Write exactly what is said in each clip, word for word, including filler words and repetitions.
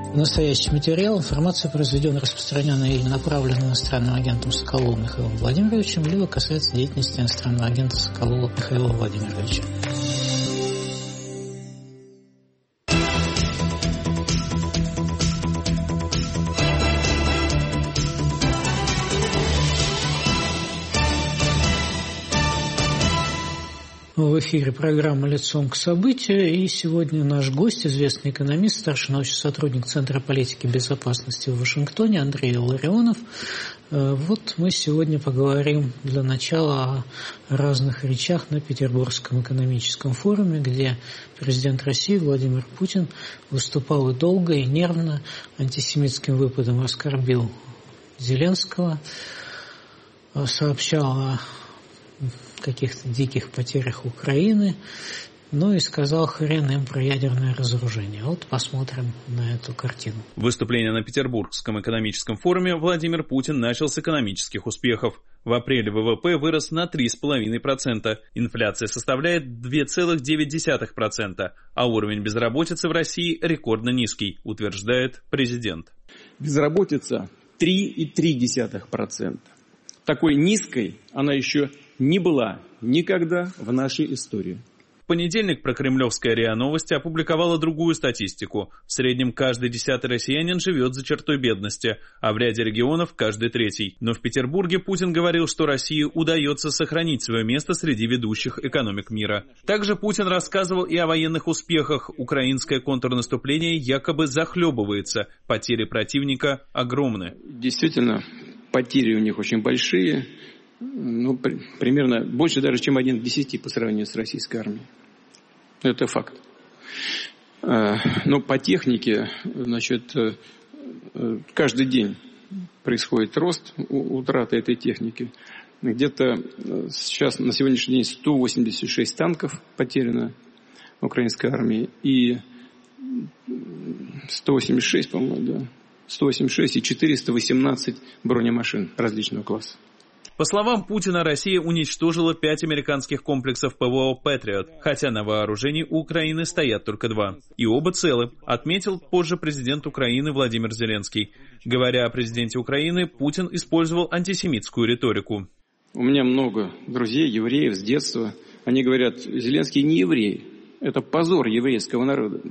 Настоящий материал, информация, произведенная, распространенная или направленная иностранным агентом Соколовым Михаилом Владимировичем, либо касается деятельности иностранного агента Соколова Михаила Владимировича. В эфире программа «Лицом к событию», и сегодня наш гость, известный экономист, старший научный сотрудник Центра политики и безопасности в Вашингтоне Андрей Илларионов. Вот мы сегодня поговорим для начала о разных речах на Петербургском экономическом форуме, где президент России Владимир Путин выступал и долго, и нервно, антисемитским выпадом оскорбил Зеленского, сообщал о каких-то диких потерях Украины, ну и сказал хрен им про ядерное разоружение. Вот посмотрим на эту картину. Выступление на Петербургском экономическом форуме Владимир Путин начал с экономических успехов. В апреле ВВП вырос на три целых пять десятых процента, инфляция составляет два целых девять десятых процента, а уровень безработицы в России рекордно низкий, утверждает президент. Безработица три целых три десятых процента. Такой низкой она еще не была никогда в нашей истории. В понедельник прокремлевская РИА Новости опубликовала другую статистику. В среднем каждый десятый россиянин живет за чертой бедности, а в ряде регионов каждый третий. Но в Петербурге Путин говорил, что России удается сохранить свое место среди ведущих экономик мира. Также Путин рассказывал и о военных успехах. Украинское контрнаступление якобы захлебывается. Потери противника огромны. Действительно, потери у них очень большие. Ну, при, примерно больше даже, чем один к десяти по сравнению с российской армией. Это факт. Но по технике, значит, каждый день происходит рост утраты этой техники. Где-то сейчас на сегодняшний день сто восемьдесят шесть танков потеряно украинской армии и сто восемьдесят шесть, по-моему, да, сто восемьдесят шесть и четыреста восемнадцать бронемашин различного класса. По словам Путина, Россия уничтожила пять американских комплексов ПВО «Патриот», хотя на вооружении у Украины стоят только два. И оба целы, отметил позже президент Украины Владимир Зеленский. Говоря о президенте Украины, Путин использовал антисемитскую риторику. У меня много друзей, евреев с детства. Они говорят, Зеленский не еврей. Это позор еврейского народа.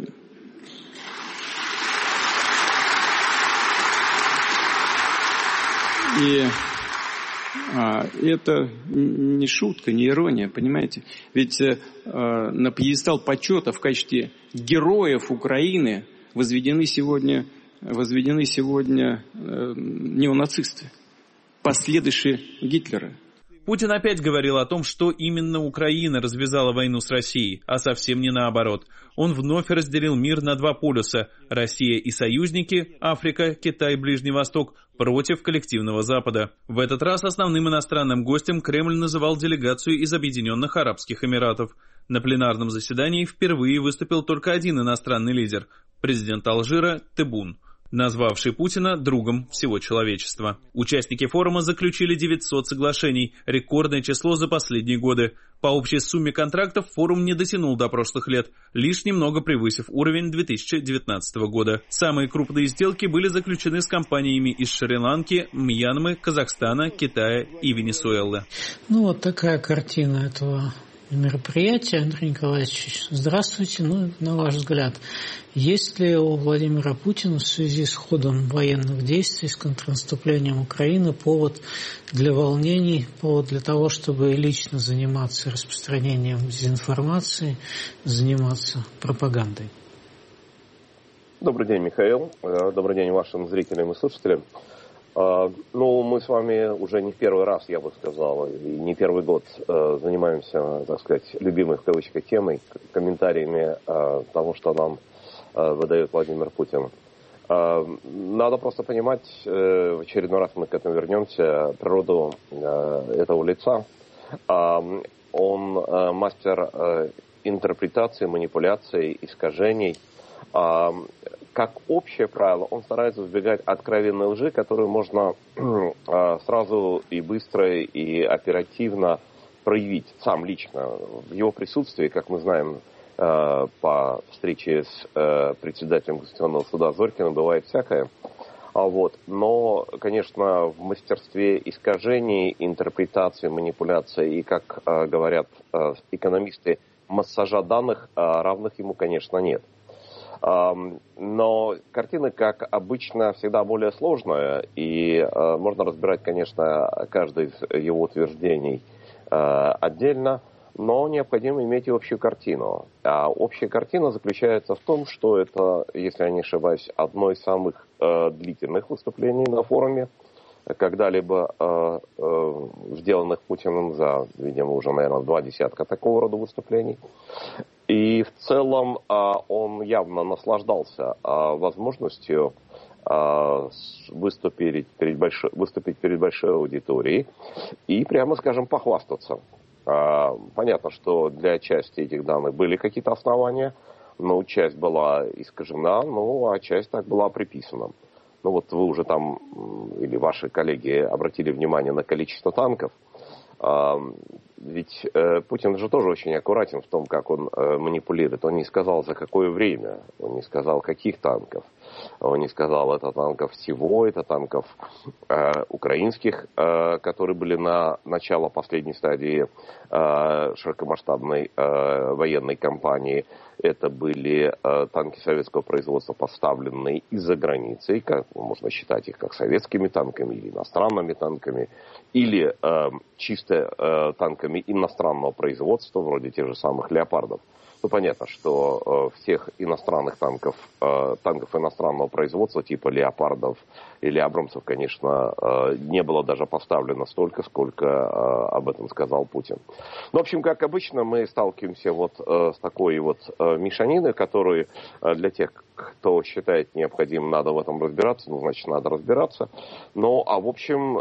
И... А, это не шутка, не ирония, понимаете? Ведь э, на пьедестал почета в качестве героев Украины возведены сегодня, возведены сегодня э, неонацисты, последующие Гитлера. Путин опять говорил о том, что именно Украина развязала войну с Россией, а совсем не наоборот. Он вновь разделил мир на два полюса – Россия и союзники, Африка, Китай, Ближний Восток – против коллективного Запада. В этот раз основным иностранным гостем Кремль называл делегацию из Объединенных Арабских Эмиратов. На пленарном заседании впервые выступил только один иностранный лидер – президент Алжира Теббун, назвавший Путина другом всего человечества. Участники форума заключили девятьсот соглашений, рекордное число за последние годы. По общей сумме контрактов форум не дотянул до прошлых лет, лишь немного превысив уровень две тысячи девятнадцатого года. Самые крупные сделки были заключены с компаниями из Шри-Ланки, Мьянмы, Казахстана, Китая и Венесуэлы. Ну вот такая картина этого мероприятия. Андрей Николаевич, здравствуйте. Ну, на ваш взгляд, есть ли у Владимира Путина в связи с ходом военных действий, с контрнаступлением Украины повод для волнений, повод для того, чтобы лично заниматься распространением дезинформации, заниматься пропагандой? Добрый день, Михаил. Добрый день вашим зрителям и слушателям. Ну, мы с вами уже не в первый раз, я бы сказал, и не первый год занимаемся, так сказать, любимой в кавычках темой, комментариями того, что нам выдает Владимир Путин. Надо просто понимать, в очередной раз мы к этому вернемся, природу этого лица. Он мастер интерпретации, манипуляций, искажений. Как общее правило, он старается избегать откровенной лжи, которую можно сразу и быстро, и оперативно проявить сам лично. В его присутствии, как мы знаем, по встрече с председателем Конституционного суда Зорькиным, бывает всякое. Вот. Но, конечно, в мастерстве искажений, интерпретации, манипуляции и, как говорят экономисты, массажа данных, равных ему, конечно, нет. Но картина, как обычно, всегда более сложная, и можно разбирать, конечно, каждое из его утверждений отдельно, но необходимо иметь и общую картину. А общая картина заключается в том, что это, если я не ошибаюсь, одно из самых э, длительных выступлений на форуме, когда-либо э, э, сделанных Путиным за, видимо, уже, наверное, два десятка такого рода выступлений. И в целом э, он явно наслаждался э, возможностью э, выступить перед, большой, выступить перед большой аудиторией и, прямо скажем, похвастаться. Понятно, что для части этих данных были какие-то основания, но часть была искажена, ну, а часть так была приписана. Ну, вот вы уже там, или ваши коллеги, обратили внимание на количество танков. Ведь Путин же тоже очень аккуратен в том, как он манипулирует. Он не сказал, за какое время, он не сказал, каких танков. Он не сказал, это танков всего, это танков э, украинских, э, которые были на начало последней стадии э, широкомасштабной э, военной кампании. Это были э, танки советского производства, поставленные из-за границы, как, можно считать их как советскими танками или иностранными танками, или э, чисто э, танками иностранного производства, вроде тех же самых «Леопардов». Ну, понятно, что э, всех иностранных танков, э, танков иностранного производства, типа «Леопардов» или «Абрамсов», конечно, э, не было даже поставлено столько, сколько э, об этом сказал Путин. Ну, в общем, как обычно, мы сталкиваемся вот э, с такой вот э, мешаниной, которую э, для тех, кто считает необходимым, надо в этом разбираться, ну, значит, надо разбираться. Ну, а в общем,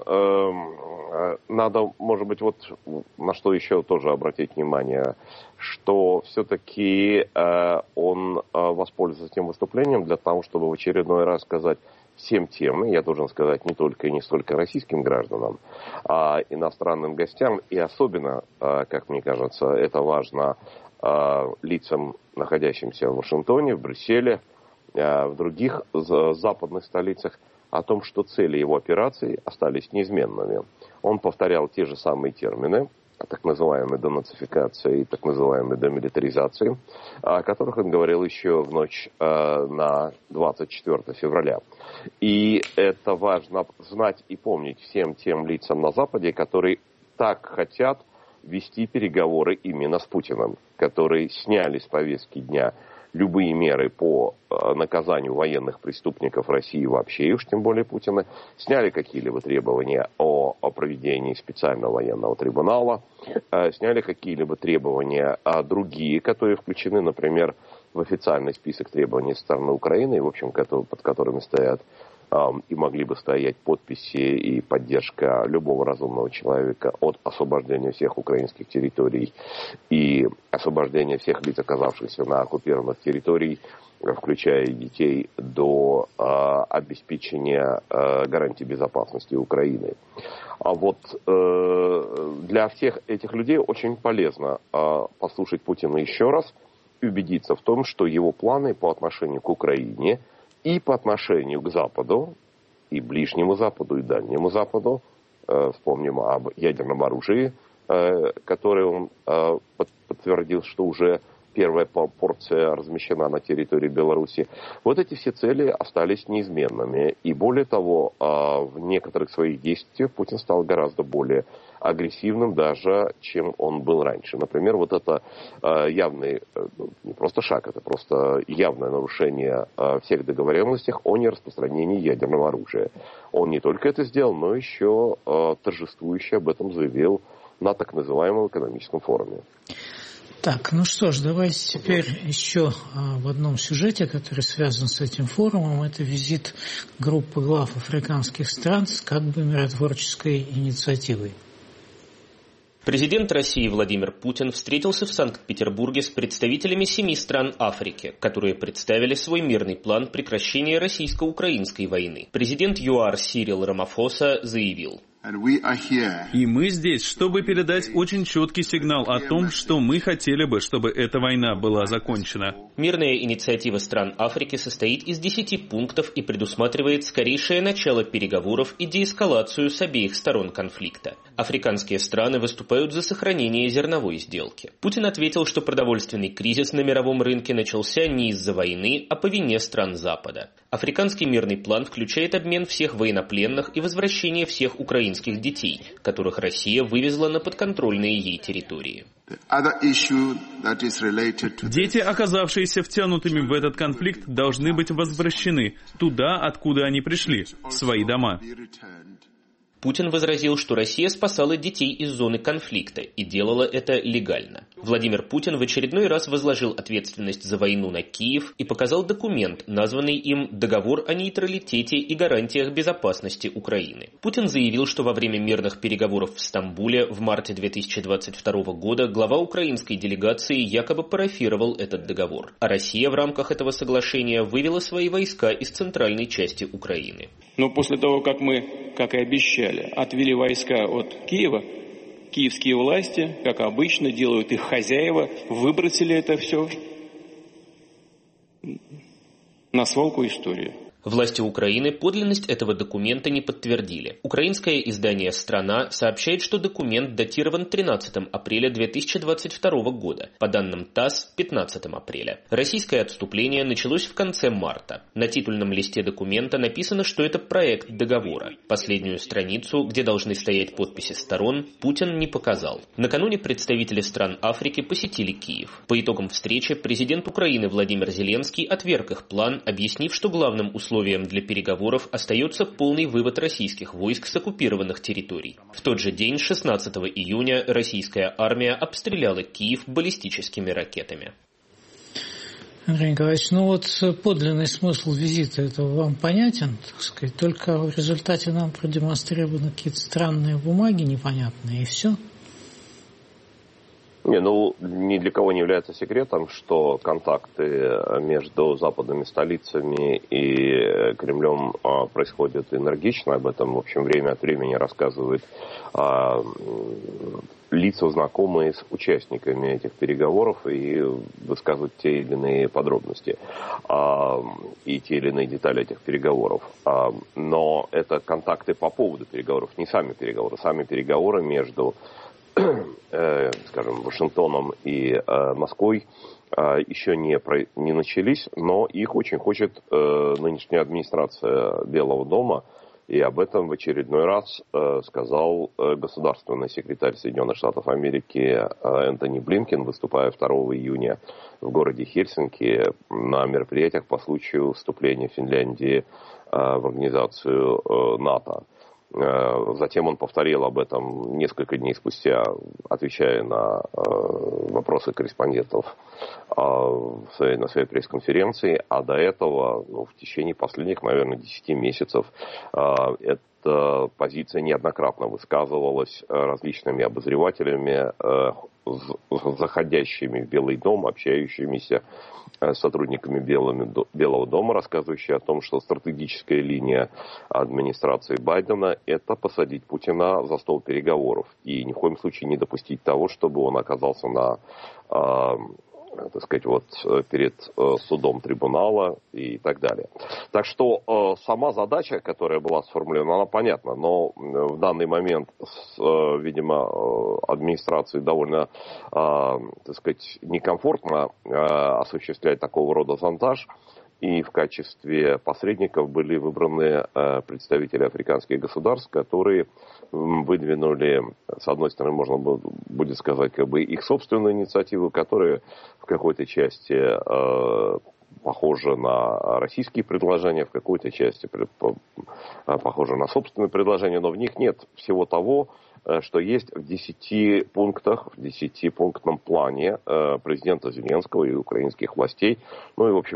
э, надо, может быть, вот на что еще тоже обратить внимание, что все-таки э, он э, воспользуется этим выступлением для того, чтобы в очередной раз сказать всем тем, я должен сказать не только и не столько российским гражданам, а иностранным гостям, и особенно, э, как мне кажется, это важно э, лицам, находящимся в Вашингтоне, в Брюсселе, э, в других э, западных столицах, о том, что цели его операции остались неизменными. Он повторял те же самые термины, так называемой денацификации и так называемой демилитаризации, о которых он говорил еще в ночь э, на двадцать четвёртое февраля. И это важно знать и помнить всем тем лицам на Западе, которые так хотят вести переговоры именно с Путиным, которые сняли с повестки дня любые меры по э, наказанию военных преступников России вообще, и уж тем более Путина, сняли какие-либо требования о, о проведении специального военного трибунала, э, сняли какие-либо требования а другие, которые включены, например, в официальный список требований со стороны Украины, и, в общем, под которыми стоят и могли бы стоять подписи и поддержка любого разумного человека от освобождения всех украинских территорий и освобождения всех лиц, оказавшихся на оккупированных территориях, включая и детей, до э, обеспечения э, гарантий безопасности Украины. А вот э, для всех этих людей очень полезно э, послушать Путина еще раз и убедиться в том, что его планы по отношению к Украине и по отношению к Западу, и Ближнему Западу, и Дальнему Западу, э, вспомним об ядерном оружии, э, которое он э, под, подтвердил, что уже первая порция размещена на территории Беларуси. Вот эти все цели остались неизменными. И более того, э, в некоторых своих действиях Путин стал гораздо более агрессивным даже, чем он был раньше. Например, вот это э, явный, э, не просто шаг, это просто явное нарушение э, всех договоренностей о нераспространении ядерного оружия. Он не только это сделал, но еще э, торжествующе об этом заявил на так называемом экономическом форуме. Так, ну что ж, давайте теперь еще а, в одном сюжете, который связан с этим форумом. Это визит группы глав африканских стран с как бы миротворческой инициативой. Президент России Владимир Путин встретился в Санкт-Петербурге с представителями семи стран Африки, которые представили свой мирный план прекращения российско-украинской войны. Президент ЮАР Сирил Рамафоса заявил: И мы здесь, чтобы передать очень четкий сигнал о том, что мы хотели бы, чтобы эта война была закончена. Мирная инициатива стран Африки состоит из десяти пунктов и предусматривает скорейшее начало переговоров и деэскалацию с обеих сторон конфликта. Африканские страны выступают за сохранение зерновой сделки. Путин ответил, что продовольственный кризис на мировом рынке начался не из-за войны, а по вине стран Запада. Африканский мирный план включает обмен всех военнопленных и возвращение всех украинских детей, которых Россия вывезла на подконтрольные ей территории. Дети, оказавшиеся втянутыми в этот конфликт, должны быть возвращены туда, откуда они пришли, в свои дома. Путин возразил, что Россия спасала детей из зоны конфликта и делала это легально. Владимир Путин в очередной раз возложил ответственность за войну на Киев и показал документ, названный им «Договор о нейтралитете и гарантиях безопасности Украины». Путин заявил, что во время мирных переговоров в Стамбуле в марте две тысячи двадцать второго года глава украинской делегации якобы парафировал этот договор, а Россия в рамках этого соглашения вывела свои войска из центральной части Украины. Но после того, как мы, как и обещали, отвели войска от Киева, киевские власти, как обычно, делают их хозяева, выбросили это все на свалку истории. Власти Украины подлинность этого документа не подтвердили. Украинское издание «Страна» сообщает, что документ датирован тринадцатого апреля две тысячи двадцать второго года, по данным ТАСС пятнадцатого апреля. Российское отступление началось в конце марта. На титульном листе документа написано, что это проект договора. Последнюю страницу, где должны стоять подписи сторон, Путин не показал. Накануне представители стран Африки посетили Киев. По итогам встречи президент Украины Владимир Зеленский отверг их план, объяснив, что главным условием Условием для переговоров остается полный вывод российских войск с оккупированных территорий. В тот же день, шестнадцатого июня, российская армия обстреляла Киев баллистическими ракетами. Андрей Николаевич, ну вот подлинный смысл визита этого вам понятен, так сказать, только в результате нам продемонстрированы какие-то странные бумаги непонятные, и все. Не, ну, ни для кого не является секретом, что контакты между западными столицами и Кремлем а, происходят энергично. Об этом, в общем, время от времени рассказывают а, лица, знакомые с участниками этих переговоров, и высказывают те или иные подробности а, и те или иные детали этих переговоров. А, но это контакты по поводу переговоров, не сами переговоры. Сами переговоры между скажем, Вашингтоном и э, Москвой э, еще не, про, не начались, но их очень хочет э, нынешняя администрация Белого дома, и об этом в очередной раз э, сказал э, государственный секретарь Соединенных Штатов Америки э, Энтони Блинкен, выступая второго июня в городе Хельсинки на мероприятиях по случаю вступления Финляндии э, в организацию э, НАТО. Затем он повторил об этом несколько дней спустя, отвечая на вопросы корреспондентов на своей пресс-конференции. А до этого, ну, в течение последних, наверное, десяти месяцев, эта позиция неоднократно высказывалась различными обозревателями, заходящими в Белый дом, общающимися с сотрудниками Белого дома, рассказывающие о том, что стратегическая линия администрации Байдена – это посадить Путина за стол переговоров и ни в коем случае не допустить того, чтобы он оказался на, так сказать, вот перед судом трибунала и так далее. Так что сама задача, которая была сформулирована, она понятна, но в данный момент, видимо, администрации довольно, так сказать, некомфортно осуществлять такого рода шантаж, и в качестве посредников были выбраны представители африканских государств, которые выдвинули, с одной стороны, можно будет сказать, как бы их собственную инициативу, которая в какой-то части э, похожа на российские предложения, в какой-то части похожа на собственные предложения, но в них нет всего того, что есть в десяти пунктах, в десятипунктном плане президента Зеленского и украинских властей, ну и, в общем,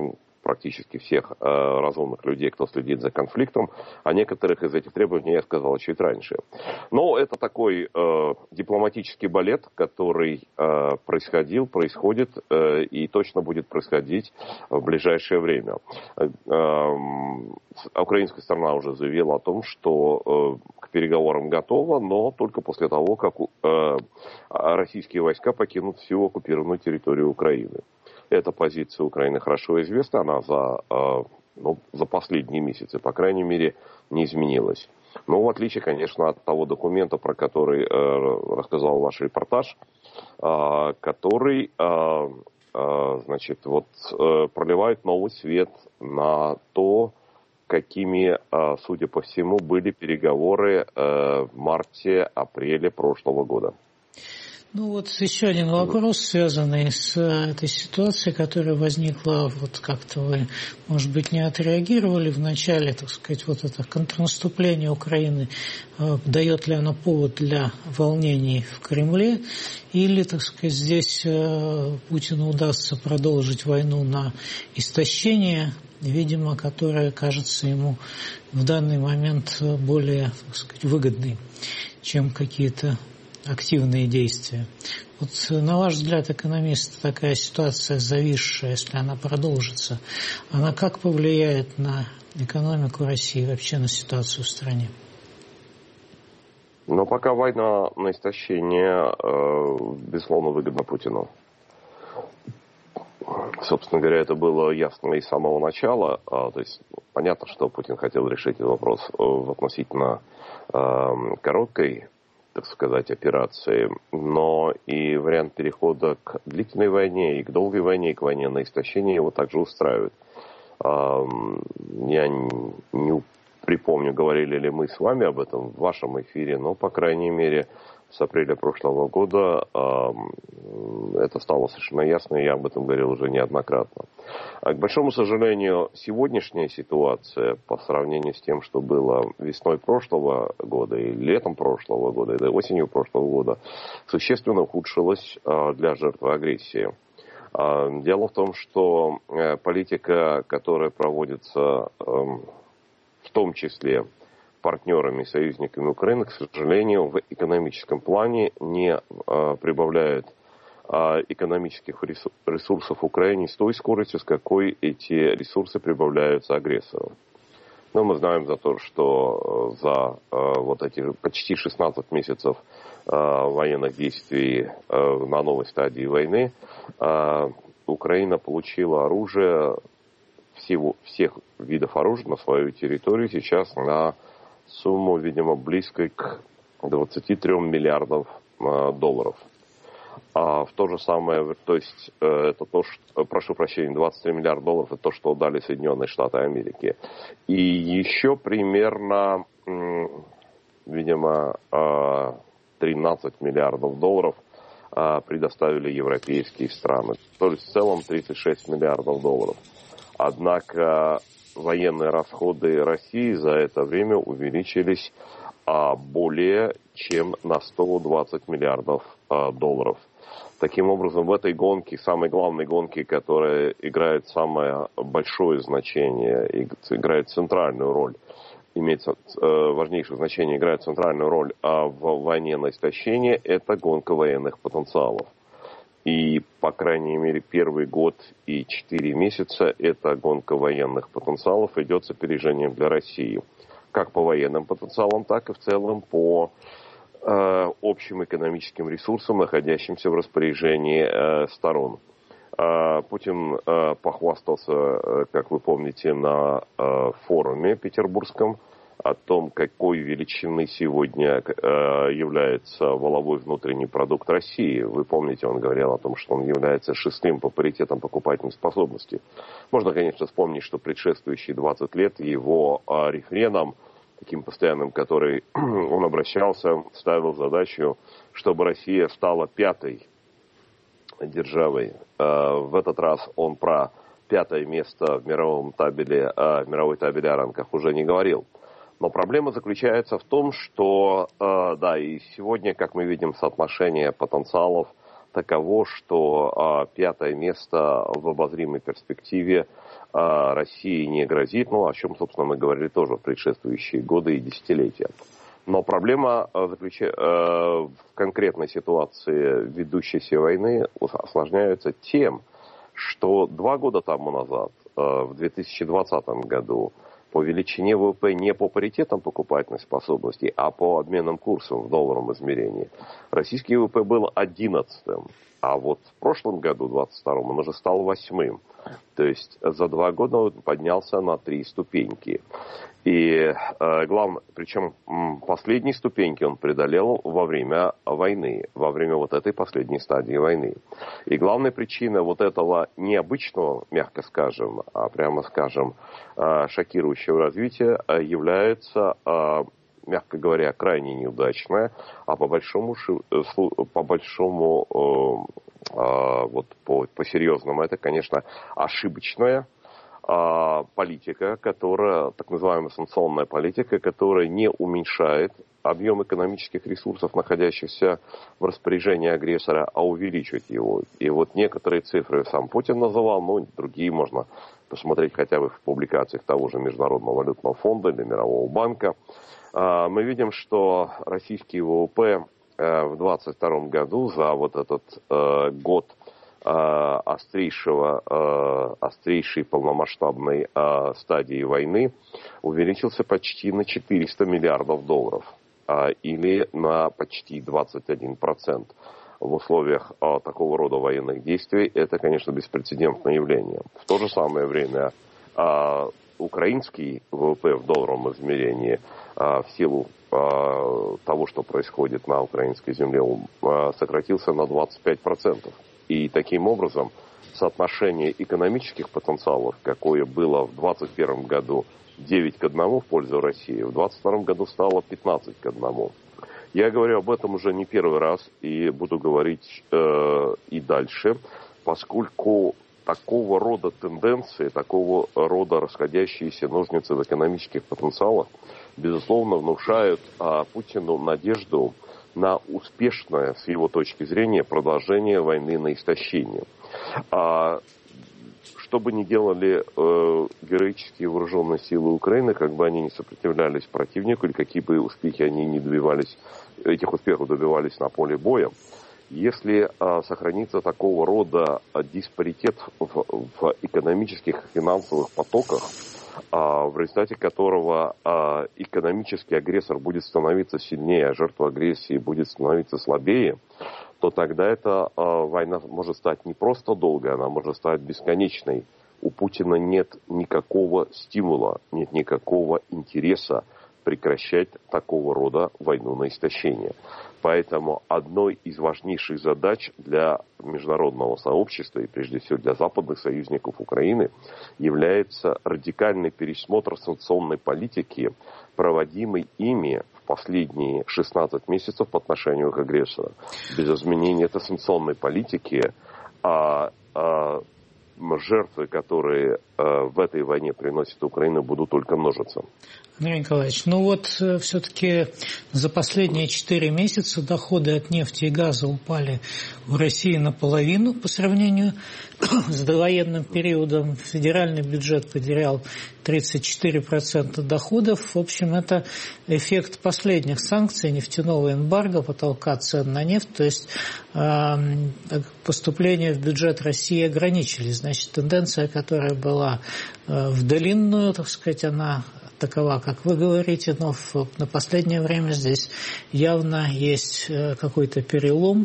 практически всех э, разумных людей, кто следит за конфликтом. О некоторых из этих требований я сказал чуть раньше. Но это такой э, дипломатический балет, который э, происходил, происходит э, и точно будет происходить в ближайшее время. Э, э, украинская сторона уже заявила о том, что э, к переговорам готова, но только после того, как э, российские войска покинут всю оккупированную территорию Украины. Эта позиция Украины хорошо известна, она за, э, ну, за последние месяцы, по крайней мере, не изменилась. Но в отличие, конечно, от того документа, про который э, рассказал ваш репортаж, э, который э, э, значит, вот, э, проливает новый свет на то, какими, э, судя по всему, были переговоры э, в марте-апреле прошлого года. Ну вот еще один вопрос, связанный с этой ситуацией, которая возникла, вот как-то вы, может быть, не отреагировали в начале, так сказать, вот это контрнаступление Украины, дает ли оно повод для волнений в Кремле, или, так сказать, здесь Путину удастся продолжить войну на истощение, видимо, которая кажется ему в данный момент более, так сказать, выгодной, чем какие-то активные действия. Вот на ваш взгляд, экономист, такая ситуация зависшая, если она продолжится, она как повлияет на экономику России, вообще на ситуацию в стране? Но пока война на истощение, э, безусловно, выгодна Путину. Собственно говоря, это было ясно и с самого начала. А, то есть понятно, что Путин хотел решить этот вопрос в относительно э, короткой, так сказать, операции, но и вариант перехода к длительной войне и к долгой войне, и к войне на истощение его также устраивает. Я не припомню, говорили ли мы с вами об этом в вашем эфире, но, по крайней мере, с апреля прошлого года это стало совершенно ясно, и я об этом говорил уже неоднократно. К большому сожалению, сегодняшняя ситуация по сравнению с тем, что было весной прошлого года, и летом прошлого года, и осенью прошлого года, существенно ухудшилась для жертвы агрессии. Дело в том, что политика, которая проводится в том числе партнерами и союзниками Украины, к сожалению, в экономическом плане не э, прибавляет э, экономических ресурсов Украине с той скоростью, с какой эти ресурсы прибавляются агрессору. Но мы знаем за то, что за э, вот эти почти шестнадцать месяцев э, военных действий э, на новой стадии войны э, Украина получила оружие, всего, всех видов оружия на свою территорию сейчас на сумму, видимо, близкой к двадцати трём миллиардов э, долларов. А в то же самое, то есть э, это то, что, прошу прощения, двадцать три миллиарда долларов, это то, что дали Соединенные Штаты Америки. И еще примерно, э, видимо, э, тринадцать миллиардов долларов э, предоставили европейские страны. То есть в целом тридцать шесть миллиардов долларов. Однако военные расходы России за это время увеличились а, более чем на сто двадцать миллиардов а, долларов. Таким образом, в этой гонке, самой главной гонке, которая играет самое большое значение, играет центральную роль, имеет э, важнейшее значение, играет центральную роль а в войне на истощение, это гонка военных потенциалов. И, по крайней мере, первый год и четыре месяца эта гонка военных потенциалов идет с опережением для России. Как по военным потенциалам, так и в целом по э, общим экономическим ресурсам, находящимся в распоряжении э, сторон. Э, Путин э, похвастался, э, как вы помните, на э, форуме петербургском о том, какой величины сегодня э, является валовой внутренний продукт России. Вы помните, он говорил о том, что он является шестым по паритетам покупательной способности. Можно, конечно, вспомнить, что предшествующие двадцать лет его э, рефреном, таким постоянным, который он обращался, ставил задачу, чтобы Россия стала пятой державой. Э, в этот раз он про пятое место в мировом табеле, э, в мировой табеле о ранках уже не говорил. Но проблема заключается в том, что, э, да, и сегодня, как мы видим, соотношение потенциалов таково, что пятое место в обозримой перспективе России не грозит, ну, о чем, собственно, мы говорили тоже в предшествующие годы и десятилетия. Но проблема заключается в конкретной ситуации ведущейся войны осложняется тем, что два года тому назад, в две тысячи двадцатом году, по величине ВВП не по паритетам покупательной способности, а по обменным курсам в долларовом измерении, российский ВВП был одиннадцатым. А вот в прошлом году, двадцать втором, он уже стал восьмым. То есть за два года он поднялся на три ступеньки. И э, главное, причем последние ступеньки он преодолел во время войны, во время вот этой последней стадии войны. И главная причина вот этого необычного, мягко скажем, а прямо скажем, э, шокирующего развития является, э, мягко говоря, крайне неудачная, а по большому, по большому э, э, вот по, по серьезному, это, конечно, ошибочная э, политика, которая, так называемая санкционная политика, которая не уменьшает объем экономических ресурсов, находящихся в распоряжении агрессора, а увеличивает его. И вот некоторые цифры сам Путин называл, но другие можно посмотреть хотя бы в публикациях того же Международного валютного фонда или Мирового банка. Мы видим, что российский ВВП в двадцать втором году за вот этот год острейшего, острейшей полномасштабной стадии войны увеличился почти на четыреста миллиардов долларов, или на почти двадцать один процент. В условиях такого рода военных действий это, конечно, беспрецедентное явление. В то же самое время украинский ВВП в долларовом измерении в силу того, что происходит на украинской земле, сократился на двадцать пять процентов. И таким образом соотношение экономических потенциалов, какое было в двадцать первом году девять к одному в пользу России, в двадцать втором году стало пятнадцать к одному. Я говорю об этом уже не первый раз и буду говорить э, и дальше, поскольку такого рода тенденции, такого рода расходящиеся ножницы в экономических потенциалах, безусловно, внушают а, Путину надежду на успешное, с его точки зрения, продолжение войны на истощение. А, что бы ни делали э, героические вооруженные силы Украины, как бы они ни сопротивлялись противнику, или какие бы успехи они ни добивались, этих успехов добивались на поле боя, если а, сохранится такого рода а, диспаритет в, в экономических и финансовых потоках, а, в результате которого а, экономический агрессор будет становиться сильнее, а жертва агрессии будет становиться слабее, то тогда эта а, война может стать не просто долгой, она может стать бесконечной. У Путина нет никакого стимула, нет никакого интереса прекращать такого рода войну на истощение. Поэтому одной из важнейших задач для международного сообщества и прежде всего для западных союзников Украины является радикальный пересмотр санкционной политики, проводимой ими в последние шестнадцать месяцев по отношению к агрессору. Без изменения этой санкционной политики а, а, жертвы, которые а, в этой войне приносит Украина, будут только множиться. Андрей Николаевич, ну вот все-таки за последние четыре месяца доходы от нефти и газа упали в России наполовину по сравнению с довоенным периодом. Федеральный бюджет потерял тридцать четыре процента доходов. В общем, это эффект последних санкций, нефтяного эмбарго, потолка цен на нефть. То есть э, поступления в бюджет России ограничились. Значит, тенденция, которая была э, в долинную, так сказать, она такова, как вы говорите, но в, на последнее время здесь явно есть какой-то перелом,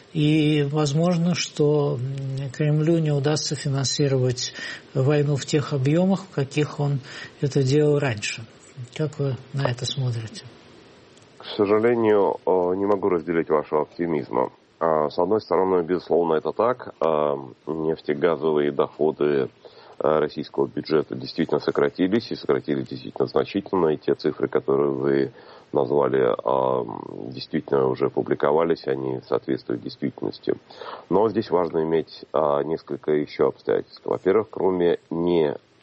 и возможно, что Кремлю не удастся финансировать войну в тех объемах, в каких он это делал раньше. Как вы на это смотрите? К сожалению, не могу разделить вашего оптимизма. С одной стороны, безусловно, это так. Нефтегазовые доходы российского бюджета действительно сократились, и сократились действительно значительно, и те цифры, которые вы назвали, действительно уже публиковались, они соответствуют действительности. Но здесь важно иметь несколько еще обстоятельств. Во-первых, кроме не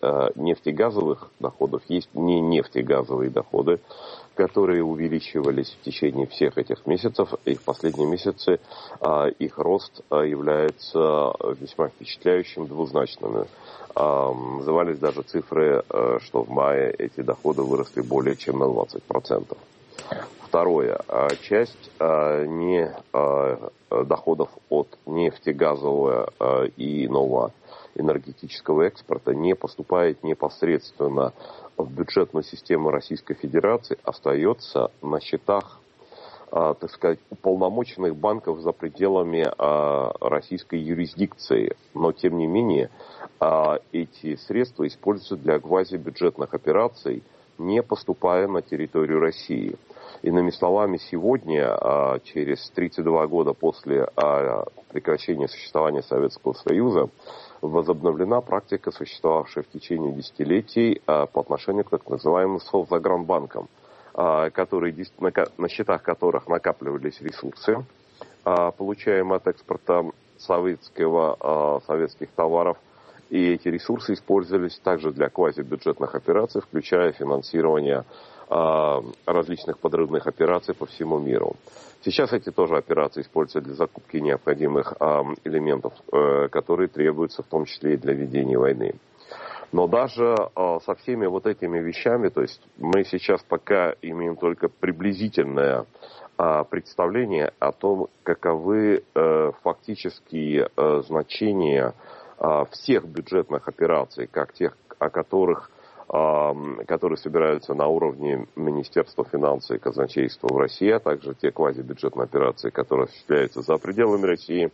нефтегазовых доходов, есть не нефтегазовые доходы, которые увеличивались в течение всех этих месяцев, и в последние месяцы их рост является весьма впечатляющим, двузначным. Назывались даже цифры, что в мае эти доходы выросли более чем на двадцать процентов. Второе. Часть не доходов от нефтегазового и иного энергетического экспорта не поступает непосредственно в бюджетную систему Российской Федерации, остается на счетах, так сказать, уполномоченных банков за пределами российской юрисдикции. Но, тем не менее, эти средства используются для квазибюджетных операций, не поступая на территорию России. Иными словами, сегодня, через тридцать два года после прекращения существования Советского Союза, возобновлена практика, существовавшая в течение десятилетий по отношению к так называемым совзагранбанкам, которые, на счетах которых накапливались ресурсы, получаемые от экспорта советского, советских товаров, и эти ресурсы использовались также для квазибюджетных операций, включая финансирование различных подрывных операций по всему миру. Сейчас эти тоже операции используются для закупки необходимых элементов, которые требуются в том числе и для ведения войны. Но даже со всеми вот этими вещами, то есть мы сейчас пока имеем только приблизительное представление о том, каковы фактические значения всех бюджетных операций, как тех, о которых, которые собираются на уровне Министерства финансов и казначейства в России, а также те квазибюджетные операции, которые осуществляются за пределами России.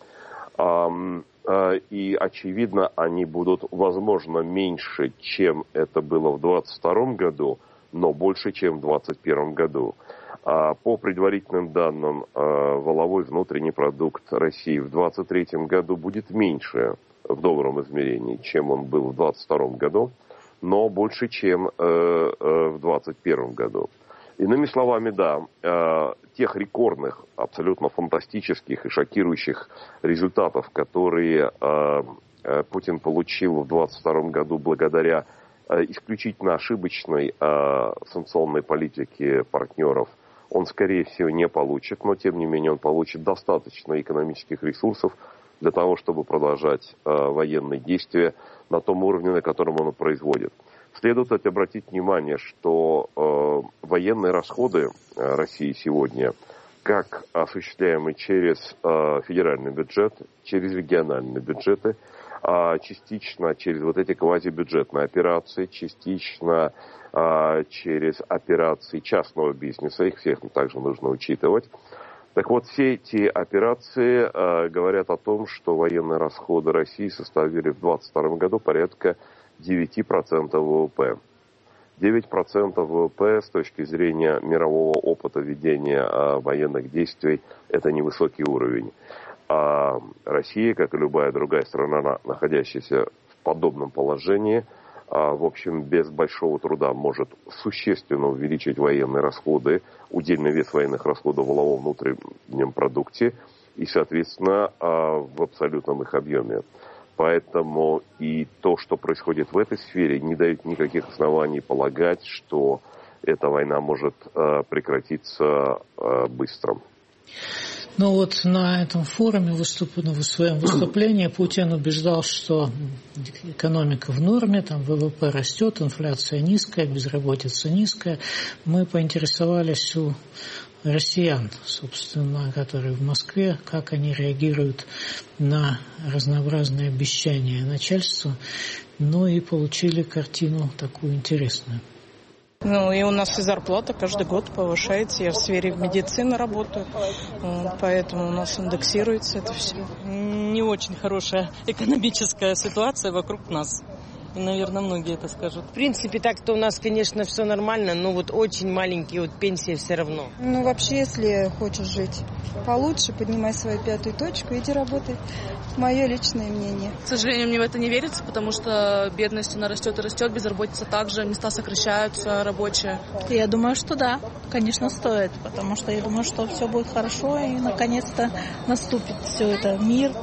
И, очевидно, они будут, возможно, меньше, чем это было в двадцать втором году, но больше, чем в двадцать первом году. По предварительным данным, валовой внутренний продукт России в двадцать третьем году будет меньше в долларовом измерении, чем он был в двадцать втором году, но больше, чем в двадцать первом году. Иными словами, да, тех рекордных, абсолютно фантастических и шокирующих результатов, которые Путин получил в двадцать втором году благодаря исключительно ошибочной санкционной политике партнеров, он, скорее всего, не получит, но, тем не менее, он получит достаточно экономических ресурсов для того, чтобы продолжать военные действия на том уровне, на котором он их производит. Следует обратить внимание, что э, военные расходы России сегодня, как осуществляемые через э, федеральный бюджет, через региональные бюджеты, э, частично через вот эти квазибюджетные операции, частично э, через операции частного бизнеса, их всех также нужно учитывать. Так вот, все эти операции э, говорят о том, что военные расходы России составили в двадцать втором году порядка девять процентов ВВП. девять процентов ВВП с точки зрения мирового опыта ведения а, военных действий – это невысокий уровень. А Россия, как и любая другая страна, находящаяся в подобном положении, а, в общем, без большого труда может существенно увеличить военные расходы, удельный вес военных расходов в валовом внутреннем продукте и, соответственно, а, в абсолютном их объеме. Поэтому и то, что происходит в этой сфере, не дает никаких оснований полагать, что эта война может э, прекратиться э, быстро. Ну вот на этом форуме, выступ... в своем выступлении, Путин убеждал, что экономика в норме, там ВВП растет, инфляция низкая, безработица низкая. Мы поинтересовались у россиян, собственно, которые в Москве, как они реагируют на разнообразные обещания начальства, ну и получили картину такую интересную. Ну и у нас и зарплата каждый год повышается. Я в сфере медицины работаю, поэтому у нас индексируется это все. Не очень хорошая экономическая ситуация вокруг нас. И, наверное, многие это скажут. В принципе, так-то у нас, конечно, все нормально, но вот очень маленькие вот пенсии все равно. Ну, вообще, если хочешь жить получше, поднимай свою пятую точку, иди работай. Мое личное мнение. К сожалению, мне в это не верится, потому что бедность, она растет и растет, безработица также, места сокращаются рабочие. Я думаю, что да, конечно, стоит, потому что я думаю, что все будет хорошо и, наконец-то, наступит все это мир,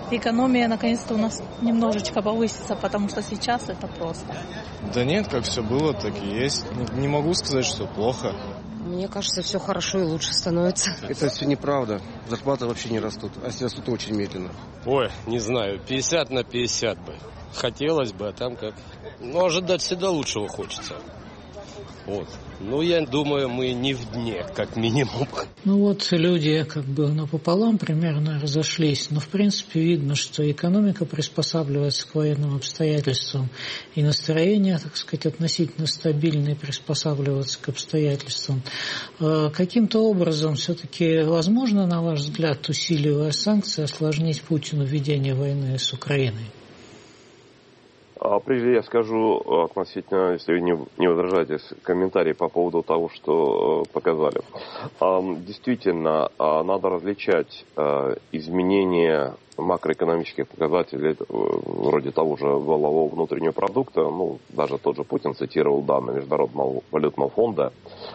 экономия наконец-то у нас немножечко повысится, потому что сейчас это просто. Да нет, как все было, так и есть. Не могу сказать, что плохо. Мне кажется, все хорошо и лучше становится. Это все неправда. Зарплаты вообще не растут, а если растут, то очень медленно. Ой, не знаю, пятьдесят на пятьдесят бы. Хотелось бы, а там как... Ну, ожидать всегда лучшего хочется. Вот. Ну, я думаю, мы не в дне, как минимум. Ну вот люди как бы напополам примерно разошлись, но в принципе видно, что экономика приспосабливается к военным обстоятельствам, и настроение, так сказать, относительно стабильное, приспосабливается к обстоятельствам. Каким-то образом все-таки возможно, на ваш взгляд, усиливая санкции, осложнить Путину ведение войны с Украиной? Прежде я скажу относительно, если вы не возражаете, комментарий по поводу того, что показали. Действительно, надо различать изменения макроэкономических показателей, вроде того же валового внутреннего продукта, ну, даже тот же Путин цитировал данные Международного валютного фонда,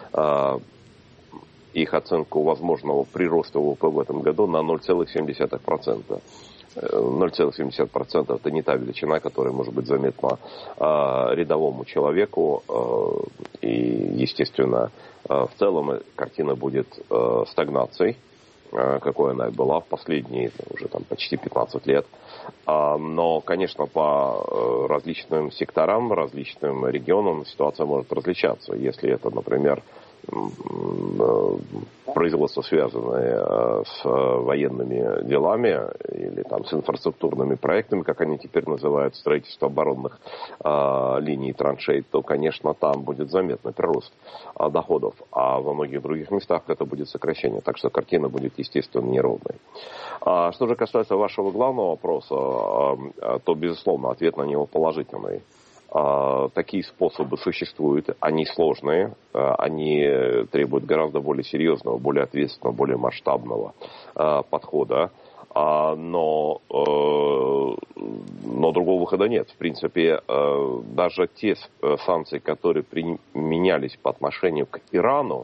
их оценку возможного прироста ВВП в этом году на ноль целых семь десятых процента. ноль целых семь десятых процента это не та величина, которая может быть заметна э, рядовому человеку. Э, и, естественно, э, в целом картина будет э, стагнацией, э, какой она и была в последние уже там, почти пятнадцать лет. Э, но, конечно, по э, различным секторам, различным регионам ситуация может различаться. Если это, например, производство, связанное с военными делами или там с инфраструктурными проектами, как они теперь называют, строительство оборонных э, линий траншей, то, конечно, там будет заметный прирост э, доходов, а во многих других местах это будет сокращение, так что картина будет, естественно, неровной. А что же касается вашего главного вопроса, э, то, безусловно, ответ на него положительный. Такие способы существуют, они сложные, они требуют гораздо более серьезного, более ответственного, более масштабного подхода, но, но другого выхода нет. В принципе, даже те санкции, которые применялись по отношению к Ирану,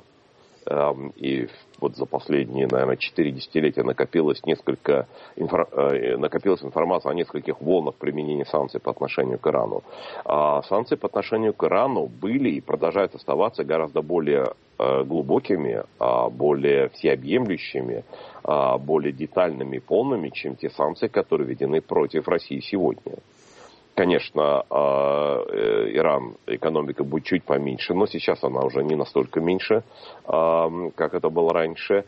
и вот за последние, наверное, четыре десятилетия накопилось несколько инфор... накопилась информация о нескольких волнах применения санкций по отношению к Ирану. А санкции по отношению к Ирану были и продолжают оставаться гораздо более глубокими, более всеобъемлющими, более детальными и полными, чем те санкции, которые введены против России сегодня. Конечно, Иран, экономика будет чуть поменьше, но сейчас она уже не настолько меньше, как это было раньше.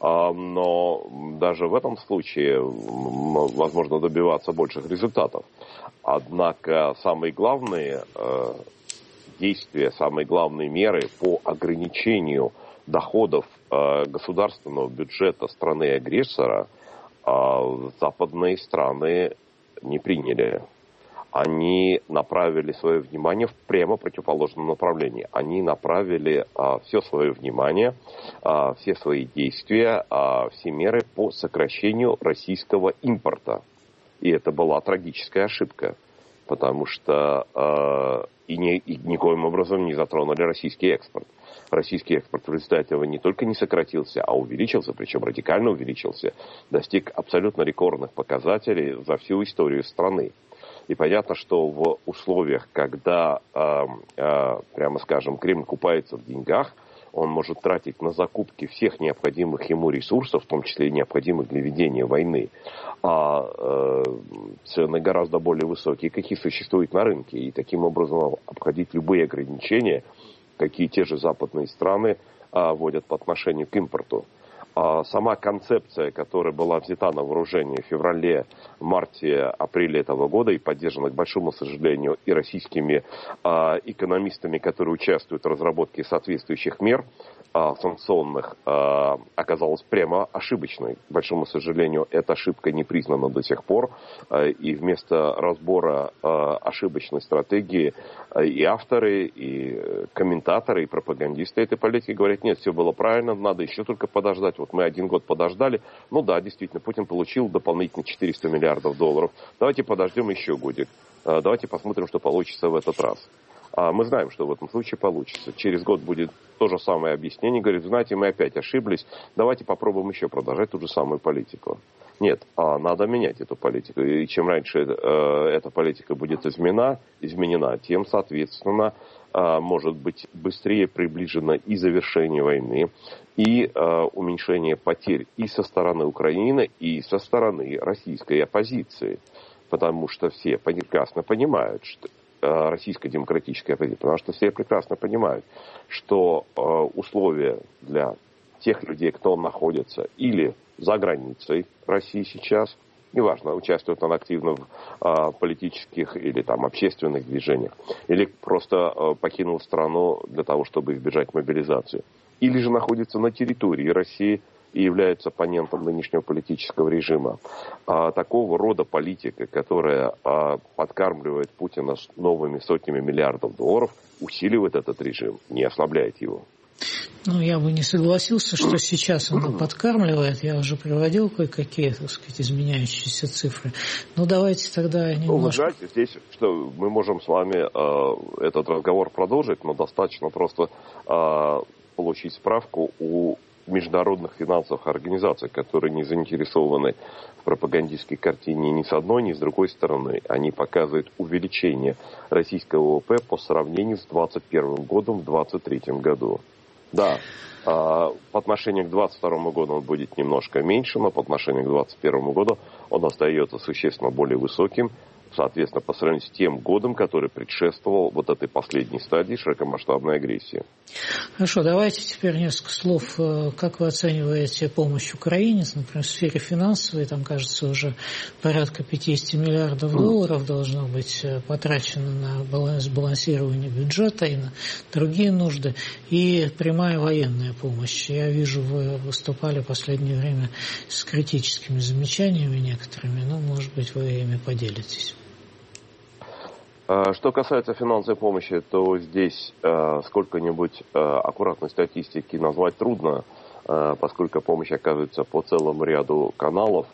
Но даже в этом случае возможно добиваться больших результатов. Однако самые главные действия, самые главные меры по ограничению доходов государственного бюджета страны-агрессора западные страны не приняли. Они направили свое внимание в прямо противоположном направлении. Они направили а, все свое внимание, а, все свои действия, а, все меры по сокращению российского импорта. И это была трагическая ошибка, потому что а, и, не, и никоим образом не затронули российский экспорт. Российский экспорт в результате этого не только не сократился, а увеличился, причем радикально увеличился, достиг абсолютно рекордных показателей за всю историю страны. И понятно, что в условиях, когда, э, э, прямо скажем, Кремль купается в деньгах, он может тратить на закупки всех необходимых ему ресурсов, в том числе и необходимых для ведения войны, а э, цены гораздо более высокие, какие существуют на рынке, и таким образом обходить любые ограничения, какие те же западные страны э, вводят по отношению к импорту. Сама концепция, которая была взята на вооружение в феврале, марте, апреле этого года и поддержана, к большому сожалению, и российскими а, экономистами, которые участвуют в разработке соответствующих мер а, санкционных, а, оказалась прямо ошибочной. К большому сожалению, эта ошибка не признана до сих пор. А, и вместо разбора а, ошибочной стратегии а, и авторы, и комментаторы, и пропагандисты этой политики говорят: нет, все было правильно, надо еще только подождать. Вот мы один год подождали. Ну да, действительно, Путин получил дополнительно четыреста миллиардов долларов. Давайте подождем еще годик. Давайте посмотрим, что получится в этот раз. А мы знаем, что в этом случае получится. Через год будет то же самое объяснение. Говорит, знаете, мы опять ошиблись, давайте попробуем еще продолжать ту же самую политику. Нет, а надо менять эту политику. И чем раньше э, эта политика будет изменена, изменена, тем, соответственно, э, может быть быстрее приближено и завершение войны, и э, уменьшение потерь и со стороны Украины, и со стороны российской оппозиции. Потому что все прекрасно понимают, что российская демократическая оппозиция, потому что все прекрасно понимают, что э, условия для тех людей, кто находится или за границей России сейчас, неважно, участвует он активно в э, политических или там общественных движениях, или просто э, покинул страну для того, чтобы избежать мобилизации, или же находится на территории России и является оппонентом нынешнего политического режима. А, такого рода политика, которая а, подкармливает Путина с новыми сотнями миллиардов долларов, усиливает этот режим, не ослабляет его. Ну, я бы не согласился, что сейчас она подкармливает. Я уже приводил кое-какие, так сказать, изменяющиеся цифры. Ну, давайте тогда немножко... Ну, вы знаете, здесь, что мы можем с вами э, этот разговор продолжить, но достаточно просто э, получить справку у международных финансовых организаций, которые не заинтересованы в пропагандистской картине ни с одной, ни с другой стороны. Они показывают увеличение российского ВВП по сравнению с двадцать первым годом в двадцать третьем году. Да, по отношению к двадцать второму году он будет немножко меньше, но по отношению к двадцать первому году он остается существенно более высоким, соответственно, по сравнению с тем годом, который предшествовал вот этой последней стадии широкомасштабной агрессии. Хорошо, давайте теперь несколько слов. Как вы оцениваете помощь Украине, например, в сфере финансовой? Там, кажется, уже порядка пятьдесят миллиардов долларов должно быть потрачено на сбалансирование бюджета и на другие нужды. И прямая военная помощь. Я вижу, вы выступали в последнее время с критическими замечаниями некоторыми. Ну, может быть, вы ими поделитесь. Что касается финансовой помощи, то здесь э, сколько-нибудь э, аккуратной статистики назвать трудно, э, поскольку помощь оказывается по целому ряду каналов.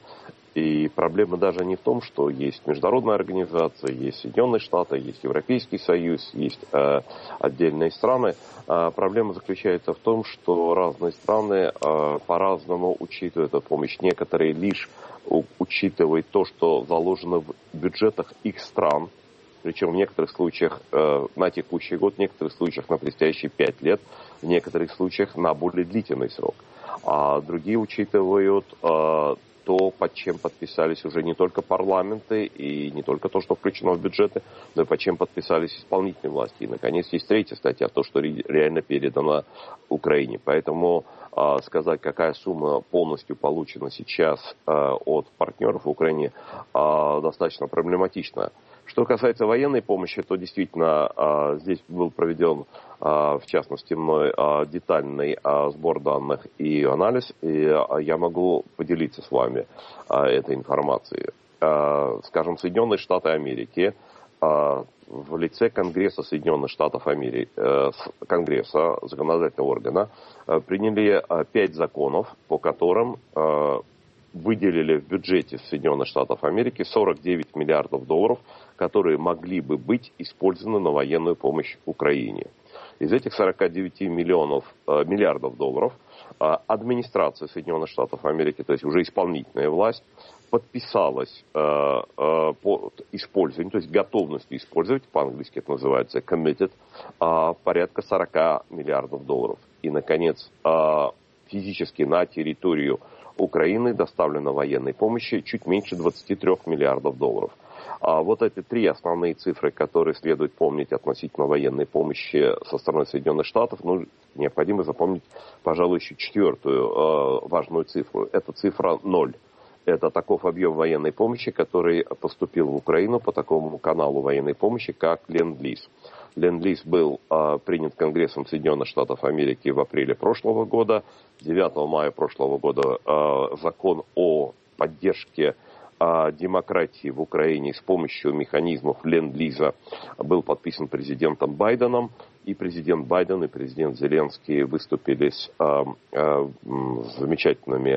И проблема даже не в том, что есть международная организация, есть Соединенные Штаты, есть Европейский Союз, есть э, отдельные страны. Э, проблема заключается в том, что разные страны э, по-разному учитывают эту помощь. Некоторые лишь у- учитывают то, что заложено в бюджетах их стран. Причем в некоторых случаях э, на текущий год, в некоторых случаях на предстоящие пять лет, в некоторых случаях на более длительный срок. А другие учитывают э, то, под чем подписались уже не только парламенты и не только то, что включено в бюджеты, но и под чем подписались исполнительные власти. И, наконец, есть третья статья, то, что реально передано Украине. Поэтому э, сказать, какая сумма полностью получена сейчас э, от партнеров в Украине, э, достаточно проблематично. Что касается военной помощи, то действительно а, здесь был проведен, а, в частности, мной а, детальный а, сбор данных и анализ, и а, я могу поделиться с вами а, этой информацией. А, скажем, Соединенные Штаты Америки а, в лице Конгресса Соединенных Штатов Америки, а, Конгресса, законодательного органа, а, приняли а, пять законов, по которым а, выделили в бюджете Соединенных Штатов Америки сорок девять миллиардов долларов, которые могли бы быть использованы на военную помощь Украине. Из этих сорока девяти миллионов, э, миллиардов долларов э, администрация Соединенных Штатов Америки, то есть уже исполнительная власть, подписалась э, э, под использованием, то есть готовностью использовать, по-английски это называется committed, э, порядка сорока миллиардов долларов. И, наконец, э, физически на территорию Украины доставлено военной помощи чуть меньше двадцати трёх миллиардов долларов. А вот эти три основные цифры, которые следует помнить относительно военной помощи со стороны Соединенных Штатов, ну, необходимо запомнить, пожалуй, еще четвертую э, важную цифру. Это цифра ноль. Это таков объем военной помощи, который поступил в Украину по такому каналу военной помощи, как Ленд-лиз. Ленд-лиз был э, принят Конгрессом Соединенных Штатов Америки в апреле прошлого года. девятого мая прошлого года э, закон о поддержке э, демократии в Украине с помощью механизмов Ленд-лиза был подписан президентом Байденом. И президент Байден, и президент Зеленский выступили с э, э, замечательными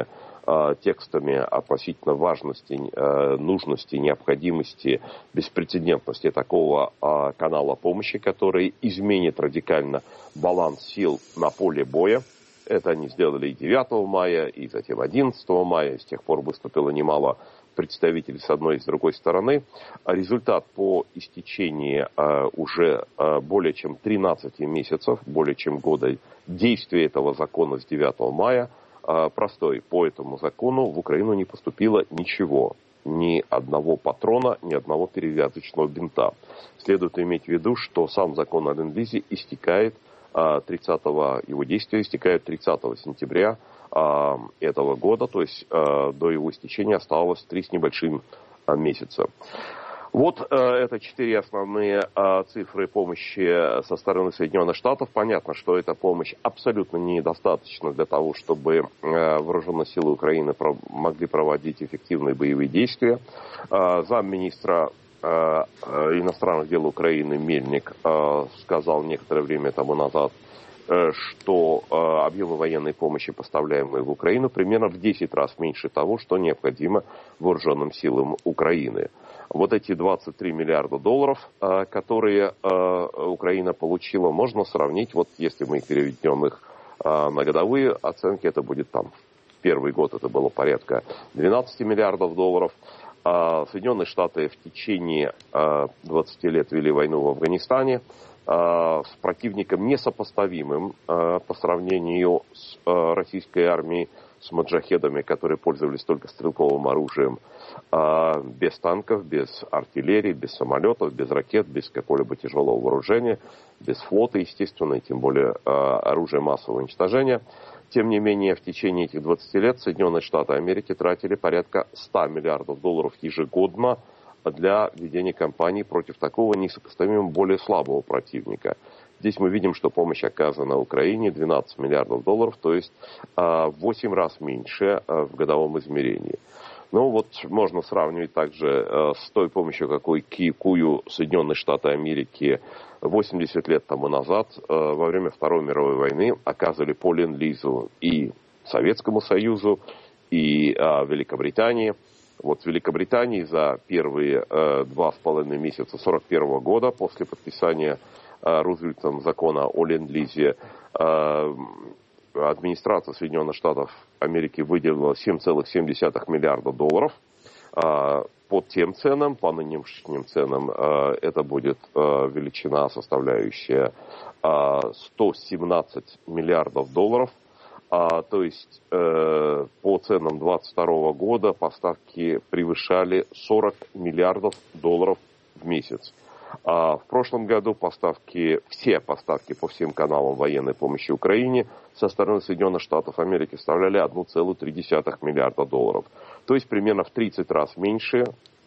текстами относительно важности, нужности, необходимости, беспрецедентности такого канала помощи, который изменит радикально баланс сил на поле боя. Это они сделали и девятого мая, и затем одиннадцатого мая. С тех пор выступило немало представителей с одной и с другой стороны. Результат по истечении э, уже э, более чем тринадцати месяцев, более чем года действия этого закона с девятого мая, э, простой. По этому закону в Украину не поступило ничего. Ни одного патрона, ни одного перевязочного бинта. Следует иметь в виду, что сам закон о ленд-лизе истекает тридцатого, его действия истекает тридцатого сентября э, этого года, то есть э, до его истечения осталось три с небольшим э, месяца. Вот э, это четыре основные э, цифры помощи со стороны Соединенных Штатов. Понятно, что эта помощь абсолютно недостаточна для того, чтобы э, вооруженные силы Украины про- могли проводить эффективные боевые действия. Э, замминистра иностранных дел Украины Мельник сказал некоторое время тому назад, что объемы военной помощи, поставляемые в Украину, примерно в десять раз меньше того, что необходимо вооруженным силам Украины. Вот эти двадцать три миллиарда долларов, которые Украина получила, можно сравнить, вот если мы переведем их на годовые оценки, это будет там, в первый год это было порядка двенадцать миллиардов долларов. Соединенные Штаты в течение двадцати лет вели войну в Афганистане с противником несопоставимым по сравнению с российской армией, с маджахедами, которые пользовались только стрелковым оружием, без танков, без артиллерии, без самолетов, без ракет, без какого-либо тяжелого вооружения, без флота, естественно, и тем более оружия массового уничтожения. Тем не менее, в течение этих двадцати лет Соединенные Штаты Америки тратили порядка ста миллиардов долларов ежегодно для ведения кампаний против такого несопоставимо более слабого противника. Здесь мы видим, что помощь оказана Украине двенадцать миллиардов долларов, то есть в восемь раз меньше в годовом измерении. Ну вот можно сравнивать также с той помощью, какой какую Соединенные Штаты Америки восемьдесят лет тому назад, во время Второй мировой войны, оказывали по ленд-лизу и Советскому Союзу, и Великобритании. Вот в Великобритании за первые два с половиной месяца сорок первого года после подписания Рузвельтом закона о ленд-лизе администрация Соединенных Штатов Америки выделила семь целых семь десятых миллиарда долларов. По тем ценам, по нынешним ценам, это будет величина, составляющая сто семнадцать миллиардов долларов. То есть по ценам двадцать второго года поставки превышали сорок миллиардов долларов в месяц. А в прошлом году поставки, все поставки по всем каналам военной помощи Украине со стороны Соединенных Штатов Америки составляли одна целая три десятых миллиарда долларов. То есть примерно в тридцать раз меньше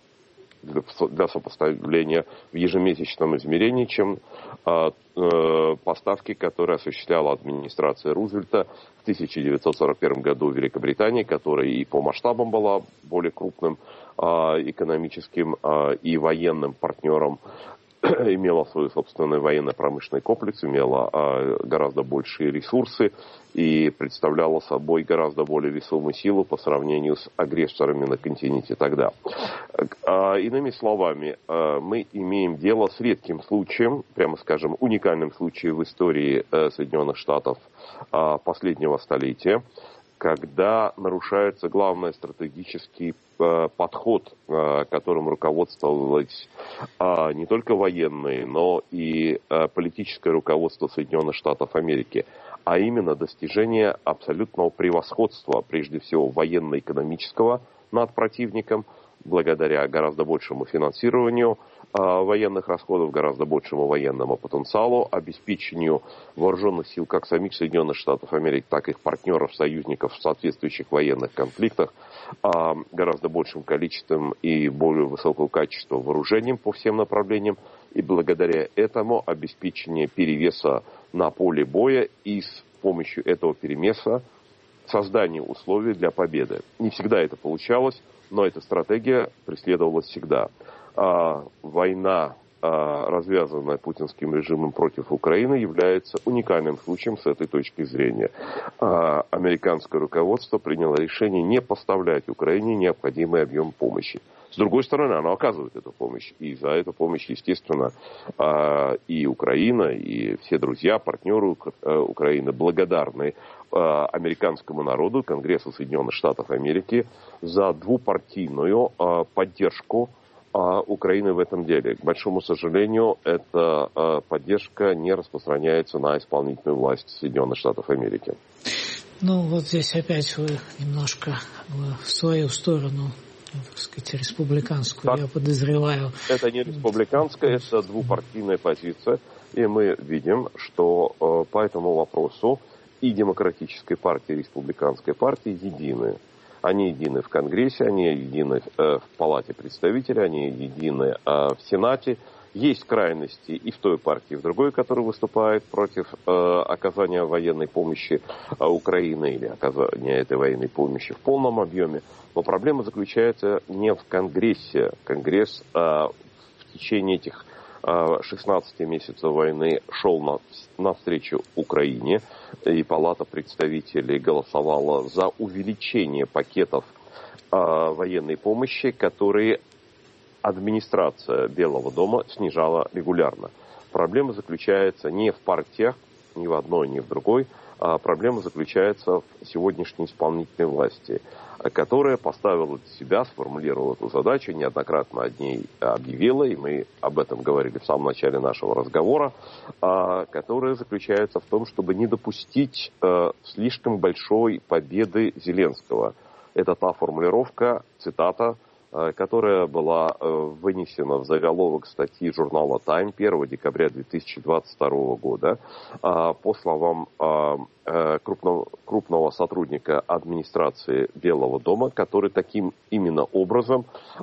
для сопоставления в ежемесячном измерении, чем э, э, поставки, которые осуществляла администрация Рузвельта в тысяча девятьсот сорок первом году в Великобритании, которая и по масштабам была более крупным э, экономическим э, и военным партнером, имела свой собственный военно-промышленный комплекс, имела э, гораздо большие ресурсы и представляла собой гораздо более весомую силу по сравнению с агрессорами на континенте тогда. Э, иными словами, э, мы имеем дело с редким случаем, прямо скажем, уникальным случаем в истории э, Соединенных Штатов э, последнего столетия, когда нарушается главный стратегический э, подход, э, которым руководствовались э, не только военные, но и э, политическое руководство Соединенных Штатов Америки, а именно достижение абсолютного превосходства, прежде всего военно-экономического над противником, благодаря гораздо большему финансированию э, военных расходов, гораздо большему военному потенциалу, обеспечению вооруженных сил как самих Соединенных Штатов Америки, так и их партнеров, союзников в соответствующих военных конфликтах, э, гораздо большим количеством и более высокого качества вооружением по всем направлениям, и благодаря этому обеспечение перевеса на поле боя и с помощью этого перевеса создание условий для победы. Не всегда это получалось, но эта стратегия преследовалась всегда. А, война развязанная путинским режимом против Украины, является уникальным случаем с этой точки зрения. Американское руководство приняло решение не поставлять Украине необходимый объем помощи. С другой стороны, оно оказывает эту помощь. И за эту помощь, естественно, и Украина, и все друзья, партнеры Украины благодарны американскому народу, Конгрессу Соединенных Штатов Америки за двупартийную поддержку Украины в этом деле. К большому сожалению, эта поддержка не распространяется на исполнительную власть Соединенных Штатов Америки. Ну, вот здесь опять вы немножко в свою сторону, так сказать, республиканскую, так, я подозреваю. Это не республиканская, это двупартийная позиция. И мы видим, что по этому вопросу и Демократическая партия, и Республиканская партия едины. Они едины в Конгрессе, они едины в Палате представителей, они едины в Сенате. Есть крайности и в той партии, и в другой, которая выступает против оказания военной помощи Украине или оказания этой военной помощи в полном объеме. Но проблема заключается не в Конгрессе. Конгресс в течение этих шестнадцати месяцев войны шел на, навстречу Украине, и Палата представителей голосовала за увеличение пакетов э, военной помощи, которые администрация Белого дома снижала регулярно. Проблема заключается не в партиях, ни в одной, ни в другой, а проблема заключается в сегодняшней исполнительной власти, которая поставила для себя, сформулировала эту задачу, неоднократно о ней объявила, и мы об этом говорили в самом начале нашего разговора, которая заключается в том, чтобы не допустить слишком большой победы Зеленского. Это та формулировка, цитата, которая была вынесена в заголовок статьи журнала «Тайм» первого декабря две тысячи двадцать второго года. По словам крупного, крупного сотрудника администрации Белого дома, который таким именно образом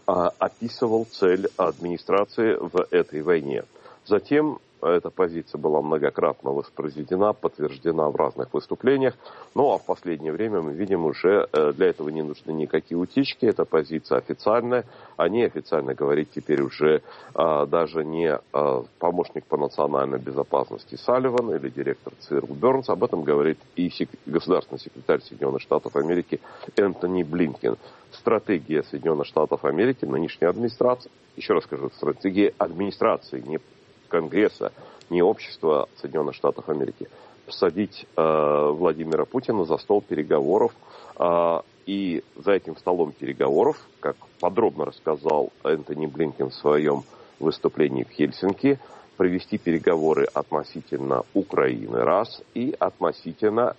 описывал цель администрации в этой войне. Затем эта позиция была многократно воспроизведена, подтверждена в разных выступлениях. Ну а в последнее время мы видим уже, для этого не нужны никакие утечки. Эта позиция официальная. О ней официально говорит теперь уже а, даже не а, помощник по национальной безопасности Салливан или директор ЦРУ Бернс. Об этом говорит и сек... государственный секретарь Соединенных Штатов Америки Энтони Блинкен. Стратегия Соединенных Штатов Америки, нынешняя администрация, еще раз скажу, стратегия администрации, не Конгресса, не общества Соединенных Штатов Америки, посадить э, Владимира Путина за стол переговоров. Э, и за этим столом переговоров, как подробно рассказал Энтони Блинкен в своем выступлении в Хельсинки, провести переговоры относительно Украины, раз, и относительно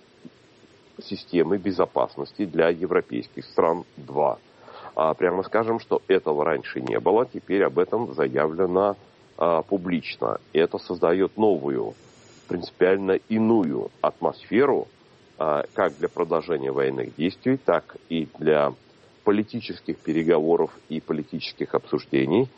системы безопасности для европейских стран, два. А, прямо скажем, что этого раньше не было, теперь об этом заявлено публично. И это создает новую, принципиально иную атмосферу, как для продолжения военных действий, так и для политических переговоров и политических обсуждений.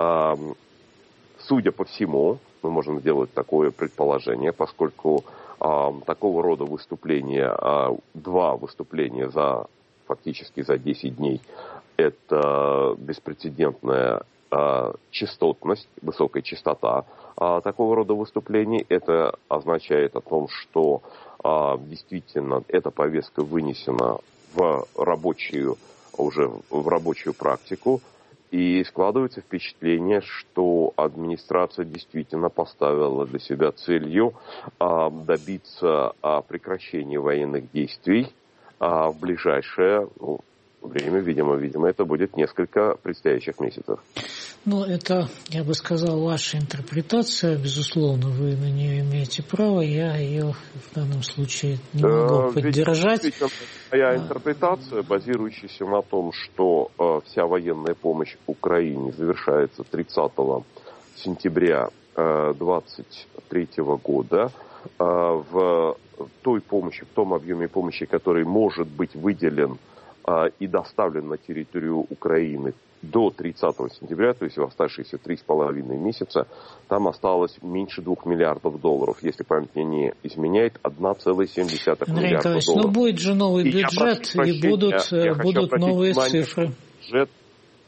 Судя по всему, мы можем сделать такое предположение, поскольку такого рода выступления, два выступления за фактически за десять дней, это беспрецедентная частотность, высокая частота а, такого рода выступлений. Это означает о том, что а, действительно эта повестка вынесена в рабочую, уже в рабочую практику, и складывается впечатление, что администрация действительно поставила для себя целью а, добиться а, прекращения военных действий а, в ближайшее ну, время, видимо, видимо, это будет несколько предстоящих месяцев. Ну, это, я бы сказал, ваша интерпретация, безусловно, вы на нее имеете право, я ее в данном случае не могу да, поддержать. Ведь, моя интерпретация, базирующаяся на том, что э, вся военная помощь Украине завершается тридцатого сентября две тысячи двадцать третьего года, э, в той помощи, в том объеме помощи, который может быть выделен и доставлен на территорию Украины до тридцатого сентября, то есть в оставшиеся три с половиной месяца, там осталось меньше двух миллиардов долларов. Если память мне не изменяет, одна целая семь десятых миллиарда долларов. Ну будет же новый бюджет, и, и будут, будут новые цифры. Бюджет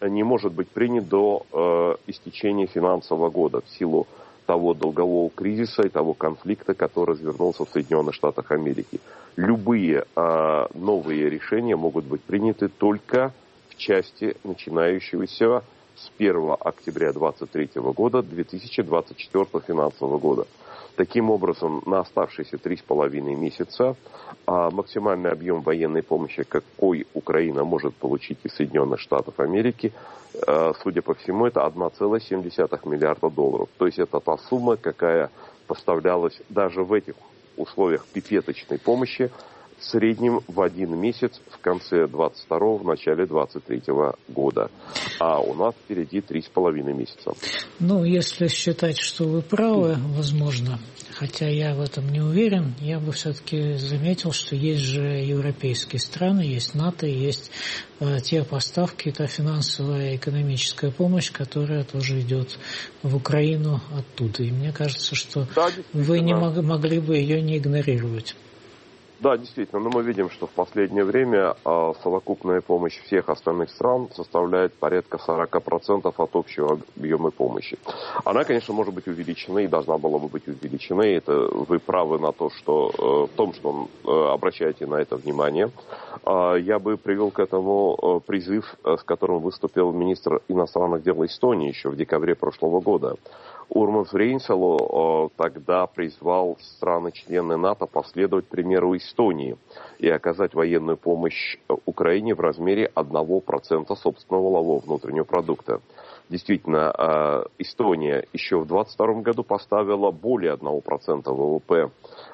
не может быть принят до э, истечения финансового года в силу того долгового кризиса и того конфликта, который развернулся в Соединенных Штатах Америки. Любые э, новые решения могут быть приняты только в части начинающегося с первого октября две тысячи двадцать третьего года две тысячи двадцать четвёртого финансового года. Таким образом, на оставшиеся три с половиной месяца а, максимальный объем военной помощи, какой Украина может получить из Соединенных Штатов Америки, а, судя по всему, это одна целая семь десятых миллиарда долларов. То есть это та сумма, какая поставлялась даже в этих условиях пипеточной помощи в среднем в один месяц в конце двадцать второго, в начале двадцать третьего года. А у нас впереди три с половиной месяца. Ну, если считать, что вы правы, возможно, хотя я в этом не уверен, я бы все-таки заметил, что есть же европейские страны, есть НАТО, есть э, те поставки, та финансовая и экономическая помощь, которая тоже идет в Украину оттуда. И мне кажется, что да, вы не мог, могли бы ее не игнорировать. Да, действительно, но мы видим, что в последнее время э, совокупная помощь всех остальных стран составляет порядка сорок процентов от общего объема помощи. Она, конечно, может быть увеличена и должна была бы быть увеличена. И это вы правы на то, что э, в том, что э, обращаете на это внимание. Э, я бы привел к этому э, призыв, э, с которым выступил министр иностранных дел Эстонии еще в декабре прошлого года. Урмас Рейнсалу тогда призвал страны-члены НАТО последовать примеру Эстонии и оказать военную помощь Украине в размере одного процента собственного валового внутреннего продукта. Действительно, Эстония еще в двадцать втором году поставила более одного процента ВВП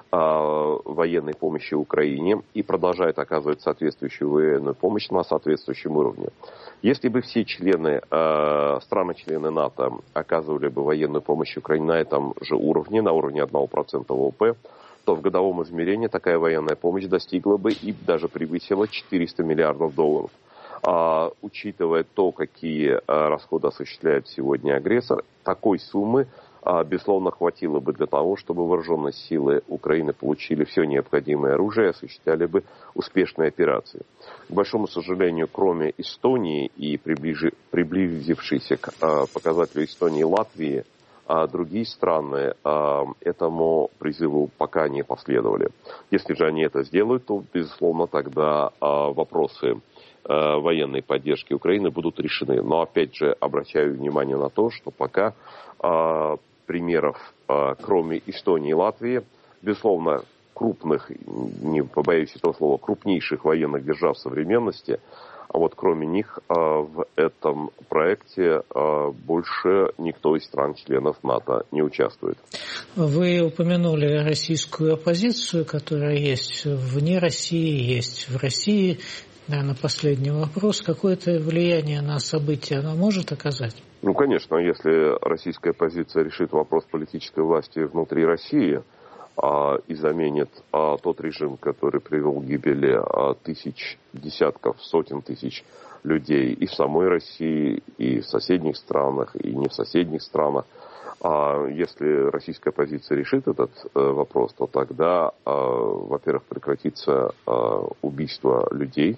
военной помощи Украине и продолжает оказывать соответствующую военную помощь на соответствующем уровне. Если бы все члены, страны-члены НАТО оказывали бы военную помощь Украине на этом же уровне, на уровне одного процента ВВП, то в годовом измерении такая военная помощь достигла бы и даже превысила четыреста миллиардов долларов. А, учитывая то, какие а, расходы осуществляет сегодня агрессор, такой суммы, а, безусловно, хватило бы для того, чтобы вооруженные силы Украины получили все необходимое оружие и осуществляли бы успешные операции. К большому сожалению, кроме Эстонии и приближи, приблизившейся к а, показателю Эстонии и Латвии, а другие страны а, этому призыву пока не последовали. Если же они это сделают, то, безусловно, тогда а, вопросы военной поддержки Украины будут решены. Но опять же обращаю внимание на то, что пока э, примеров, э, кроме Эстонии и Латвии, безусловно, крупных, не побоюсь этого слова, крупнейших военных держав современности, а вот кроме них э, в этом проекте э, больше никто из стран-членов НАТО не участвует. Вы упомянули российскую оппозицию, которая есть вне России, есть в России. Наверное, последний вопрос. Какое-то влияние на события она может оказать? Ну, конечно, если российская оппозиция решит вопрос политической власти внутри России а, и заменит а, тот режим, который привел к гибели а, тысяч, десятков, сотен тысяч людей и в самой России, и в соседних странах, и не в соседних странах, а если российская оппозиция решит этот э, вопрос, то тогда, э, во-первых, прекратится э, убийство людей,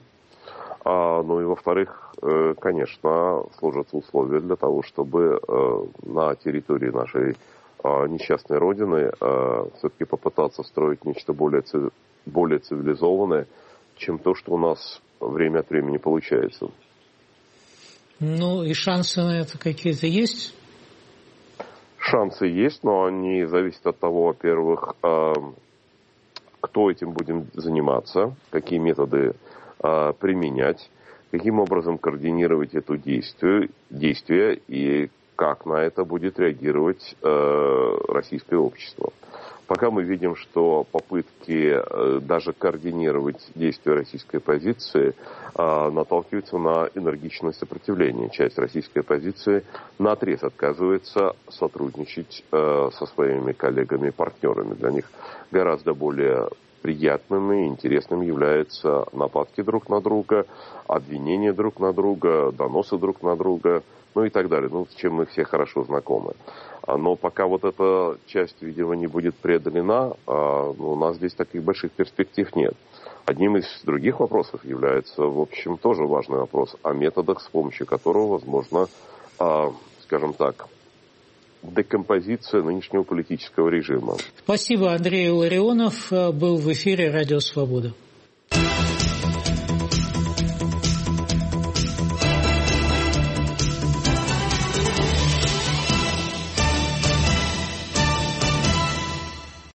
А, ну и, во-вторых, э, конечно, сложатся условия для того, чтобы э, на территории нашей э, несчастной Родины э, все-таки попытаться строить нечто более, цив... более цивилизованное, чем то, что у нас время от времени получается. Ну и шансы на это какие-то есть? Шансы есть, но они зависят от того, во-первых, э, кто этим будет заниматься, какие методы применять, каким образом координировать это действие, действие и как на это будет реагировать э, российское общество. Пока мы видим, что попытки э, даже координировать действия российской оппозиции э, наталкиваются на энергичное сопротивление. Часть российской оппозиции наотрез отказывается сотрудничать э, со своими коллегами и партнерами. Для них гораздо более приятным и интересным являются нападки друг на друга, обвинения друг на друга, доносы друг на друга, ну и так далее, ну, с чем мы все хорошо знакомы. Но пока вот эта часть, видимо, не будет преодолена, у нас здесь таких больших перспектив нет. Одним из других вопросов является, в общем, тоже важный вопрос о методах, с помощью которого возможно, скажем так, декомпозиция нынешнего политического режима. Спасибо, Андрей Илларионов был в эфире «Радио Свобода».